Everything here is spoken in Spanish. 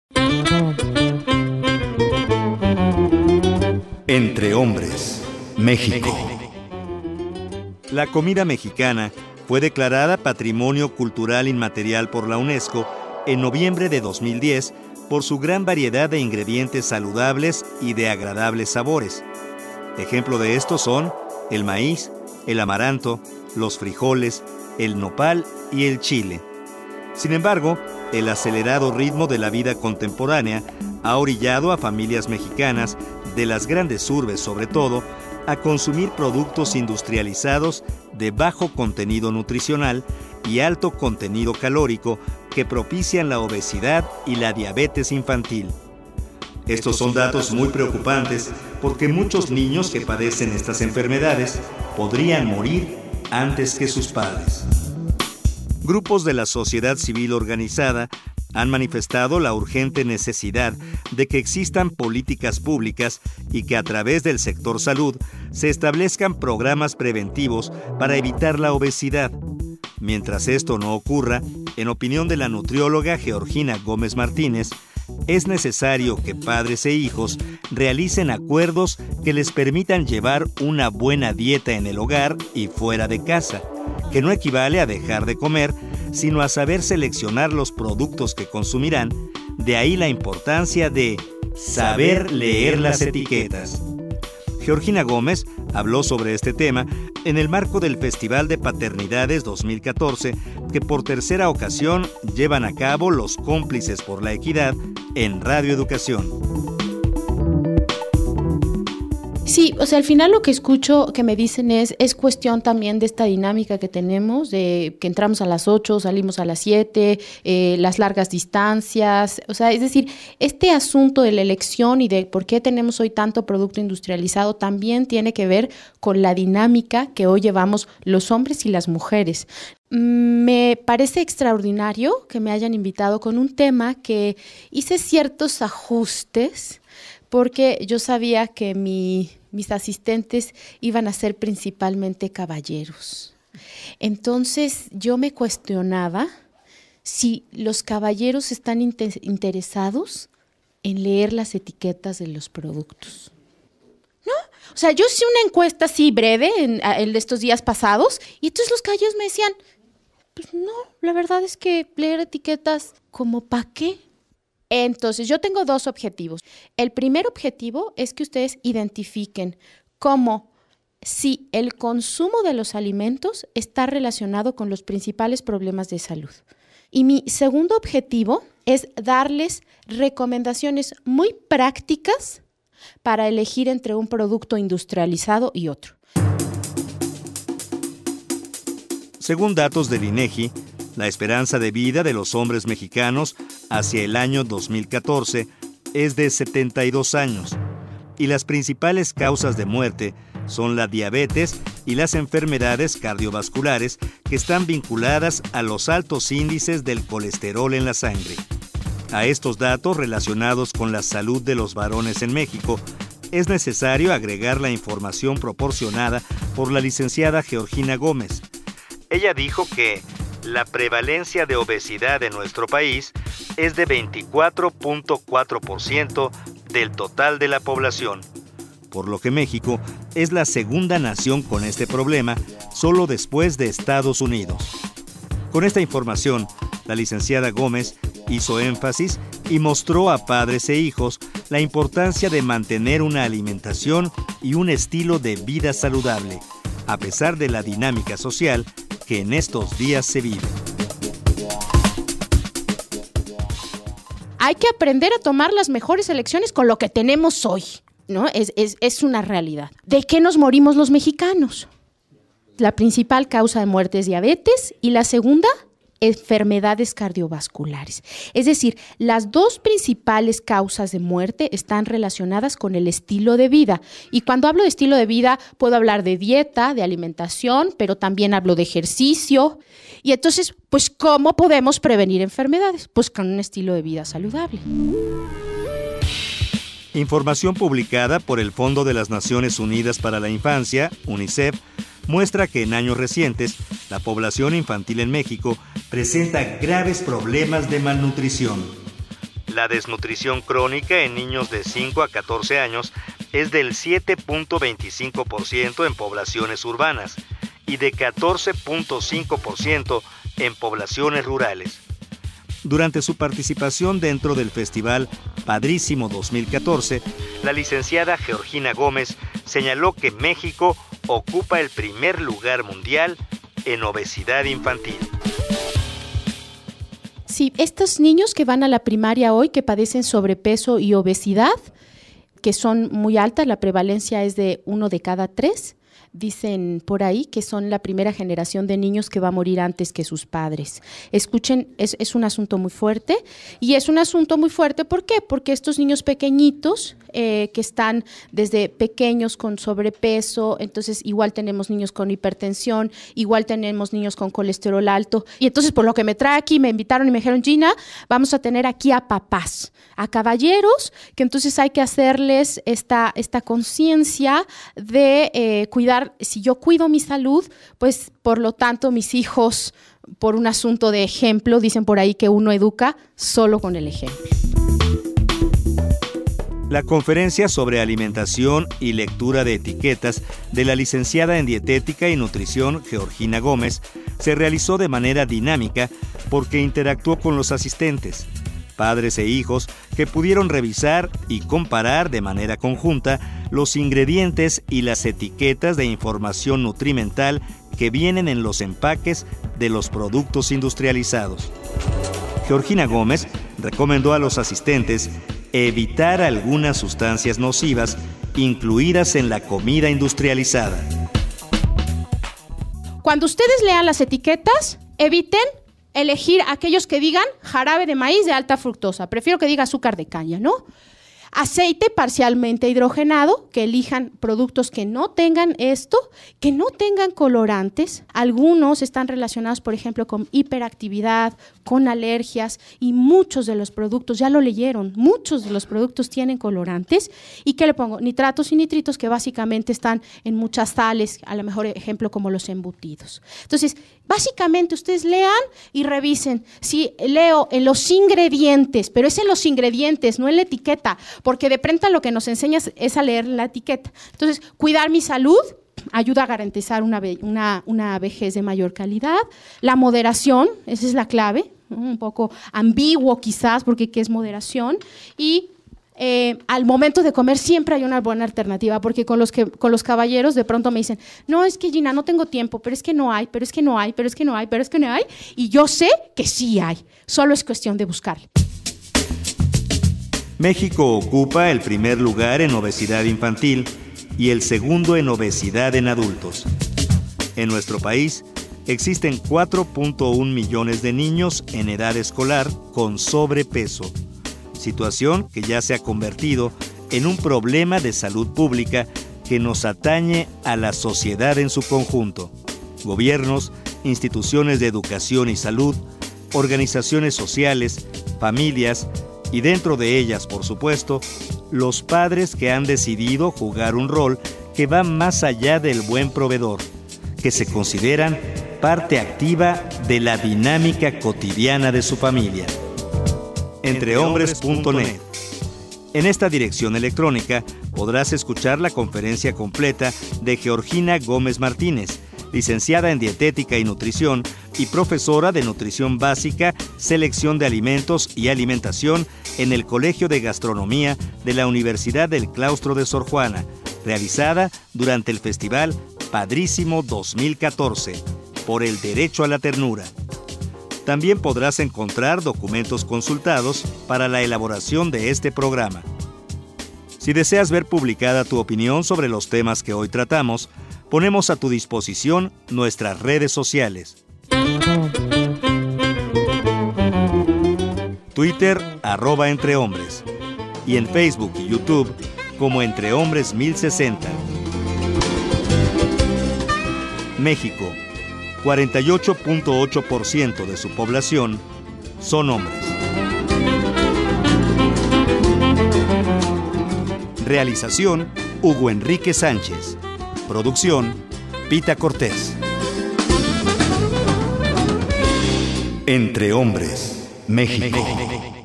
Entre hombres, México. La comida mexicana fue declarada Patrimonio Cultural Inmaterial por la UNESCO en noviembre de 2010 por su gran variedad de ingredientes saludables y de agradables sabores. Ejemplo de estos son el maíz, el amaranto, los frijoles, el nopal y el chile. Sin embargo, el acelerado ritmo de la vida contemporánea ha orillado a familias mexicanas, de las grandes urbes sobre todo, a consumir productos industrializados de bajo contenido nutricional y alto contenido calórico que propician la obesidad y la diabetes infantil. Estos son datos muy preocupantes porque muchos niños que padecen estas enfermedades podrían morir antes que sus padres. Grupos de la sociedad civil organizada han manifestado la urgente necesidad de que existan políticas públicas y que a través del sector salud se establezcan programas preventivos para evitar la obesidad. Mientras esto no ocurra, en opinión de la nutrióloga Georgina Gómez Martínez, es necesario que padres e hijos realicen acuerdos que les permitan llevar una buena dieta en el hogar y fuera de casa, que no equivale a dejar de comer, sino a saber seleccionar los productos que consumirán. De ahí la importancia de saber leer las etiquetas. Georgina Gómez habló sobre este tema en el marco del Festival de Paternidades 2014, que por tercera ocasión llevan a cabo los Cómplices por la Equidad en Radio Educación. Sí, o sea, al final lo que escucho que me dicen es cuestión también de esta dinámica que tenemos, de que entramos a las 8, salimos a las 7, las largas distancias, o sea, es decir, este asunto de la elección y de por qué tenemos hoy tanto producto industrializado también tiene que ver con la dinámica que hoy llevamos los hombres y las mujeres. Me parece extraordinario que me hayan invitado con un tema que hice ciertos ajustes porque yo sabía que mis asistentes iban a ser principalmente caballeros. Entonces yo me cuestionaba si los caballeros están interesados en leer las etiquetas de los productos. ¿No? O sea, yo hice una encuesta así breve en estos días pasados y entonces los caballeros me decían, pues no, la verdad es que leer etiquetas, ¿como para qué? Entonces, yo tengo dos objetivos. El primer objetivo es que ustedes identifiquen cómo si el consumo de los alimentos está relacionado con los principales problemas de salud. Y mi segundo objetivo es darles recomendaciones muy prácticas para elegir entre un producto industrializado y otro. Según datos del INEGI, la esperanza de vida de los hombres mexicanos hacia el año 2014 es de 72 años y las principales causas de muerte son la diabetes y las enfermedades cardiovasculares que están vinculadas a los altos índices del colesterol en la sangre. A estos datos relacionados con la salud de los varones en México, es necesario agregar la información proporcionada por la licenciada Georgina Gómez. Ella dijo que la prevalencia de obesidad en nuestro país es de 24.4% del total de la población, por lo que México es la segunda nación con este problema, solo después de Estados Unidos. Con esta información, la licenciada Gómez hizo énfasis y mostró a padres e hijos la importancia de mantener una alimentación y un estilo de vida saludable, a pesar de la dinámica social que en estos días se vive. Hay que aprender a tomar las mejores elecciones con lo que tenemos hoy, ¿no? Es una realidad. ¿De qué nos morimos los mexicanos? La principal causa de muerte es diabetes y la segunda, enfermedades cardiovasculares. Es decir, las dos principales causas de muerte están relacionadas con el estilo de vida. Y cuando hablo de estilo de vida, puedo hablar de dieta, de alimentación, pero también hablo de ejercicio. Y entonces, pues, ¿cómo podemos prevenir enfermedades? Pues con un estilo de vida saludable. Información publicada por el Fondo de las Naciones Unidas para la Infancia, UNICEF, muestra que en años recientes, la población infantil en México presenta graves problemas de malnutrición. La desnutrición crónica en niños de 5 a 14 años es del 7.25% en poblaciones urbanas y de 14.5% en poblaciones rurales. Durante su participación dentro del festival Padrísimo 2014, la licenciada Georgina Gómez señaló que México ocupa el primer lugar mundial en obesidad infantil. Sí, estos niños que van a la primaria hoy, que padecen sobrepeso y obesidad, que son muy altas, la prevalencia es de 1 de cada 3, dicen por ahí que son la primera generación de niños que va a morir antes que sus padres. Escuchen, es un asunto muy fuerte, y es un asunto muy fuerte, ¿por qué? Porque estos niños pequeñitos que están desde pequeños con sobrepeso, entonces igual tenemos niños con hipertensión, igual tenemos niños con colesterol alto, y entonces por lo que me trae aquí, me invitaron y me dijeron, Gina, vamos a tener aquí a papás, a caballeros, que entonces hay que hacerles esta conciencia de cuidar. Si yo cuido mi salud, pues por lo tanto mis hijos, por un asunto de ejemplo, dicen por ahí que uno educa solo con el ejemplo. La conferencia sobre alimentación y lectura de etiquetas de la licenciada en Dietética y Nutrición Georgina Gómez se realizó de manera dinámica porque interactuó con los asistentes, padres e hijos, que pudieron revisar y comparar de manera conjunta los ingredientes y las etiquetas de información nutrimental que vienen en los empaques de los productos industrializados. Georgina Gómez recomendó a los asistentes evitar algunas sustancias nocivas incluidas en la comida industrializada. Cuando ustedes lean las etiquetas, eviten elegir aquellos que digan jarabe de maíz de alta fructosa. Prefiero que diga azúcar de caña, ¿no? Aceite parcialmente hidrogenado, que elijan productos que no tengan esto, que no tengan colorantes. Algunos están relacionados, por ejemplo, con hiperactividad, con alergias, y muchos de los productos, ya lo leyeron, muchos de los productos tienen colorantes. ¿Y qué le pongo? Nitratos y nitritos, que básicamente están en muchas sales, a lo mejor ejemplo como los embutidos. Entonces, básicamente ustedes lean y revisen. Si leo en los ingredientes, pero es en los ingredientes, no en la etiqueta, porque de pronto lo que nos enseñas es a leer la etiqueta. Entonces, cuidar mi salud ayuda a garantizar una vejez de mayor calidad. La moderación, esa es la clave, ¿no? Un poco ambiguo quizás, porque ¿qué es moderación? Y al momento de comer siempre hay una buena alternativa, porque con los caballeros de pronto me dicen, no, es que Gina, no tengo tiempo, pero es que no hay, pero es que no hay, pero es que no hay, pero es que no hay, y yo sé que sí hay, solo es cuestión de buscar. México ocupa el primer lugar en obesidad infantil y el segundo en obesidad en adultos. En nuestro país existen 4.1 millones de niños en edad escolar con sobrepeso, situación que ya se ha convertido en un problema de salud pública que nos atañe a la sociedad en su conjunto. Gobiernos, instituciones de educación y salud, organizaciones sociales, familias, y dentro de ellas, por supuesto, los padres que han decidido jugar un rol que va más allá del buen proveedor, que se consideran parte activa de la dinámica cotidiana de su familia. Entrehombres.net. En esta dirección electrónica podrás escuchar la conferencia completa de Georgina Gómez Martínez, licenciada en Dietética y Nutrición y profesora de Nutrición Básica, Selección de Alimentos y Alimentación en el Colegio de Gastronomía de la Universidad del Claustro de Sor Juana, realizada durante el Festival Padrísimo 2014, por el derecho a la ternura. También podrás encontrar documentos consultados para la elaboración de este programa. Si deseas ver publicada tu opinión sobre los temas que hoy tratamos, ponemos a tu disposición nuestras redes sociales. Twitter, @entrehombres. Y en Facebook y YouTube, como Entrehombres 1060. México, 48.8% de su población son hombres. Realización, Hugo Enrique Sánchez. Producción, Pita Cortés. Entre Hombres, México.